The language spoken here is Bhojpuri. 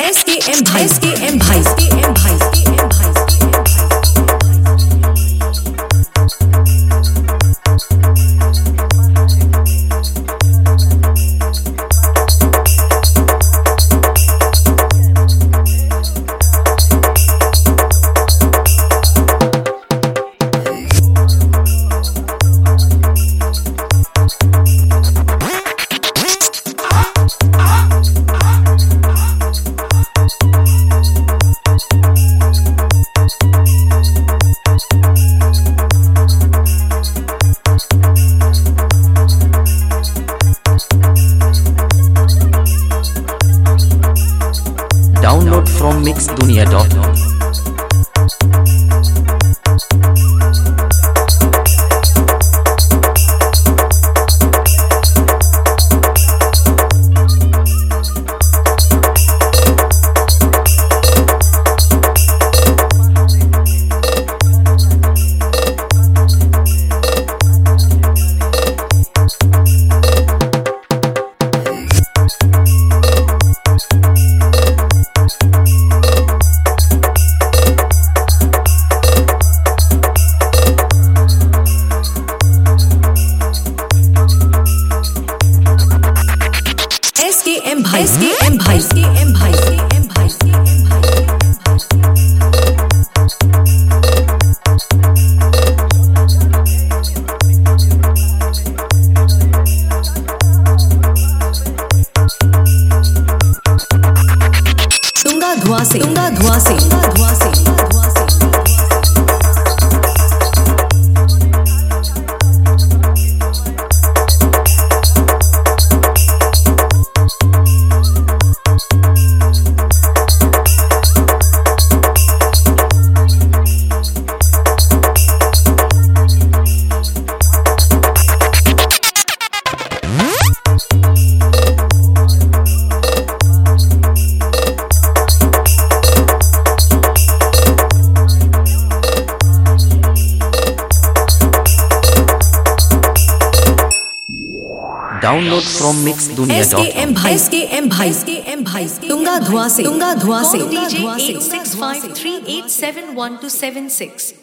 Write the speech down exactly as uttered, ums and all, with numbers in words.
एस के एम भाई एस के एम भाई एस के एम भाई एस के एम भाई Download from mix dunia dot com. S K M भाई एस के एम भाई एस के एम भाई एस के एम भाई एस के एम भाई तुंगा धुआं से तुंगा धुआं से तुंगा धुआं से धुआं से Download from mix dunia S dot K com. M भाई एस के एम भाई एस के एम भाई तुंगा धुआं से तुंगा धुआं से D J eight six five three eight seven one two seven six.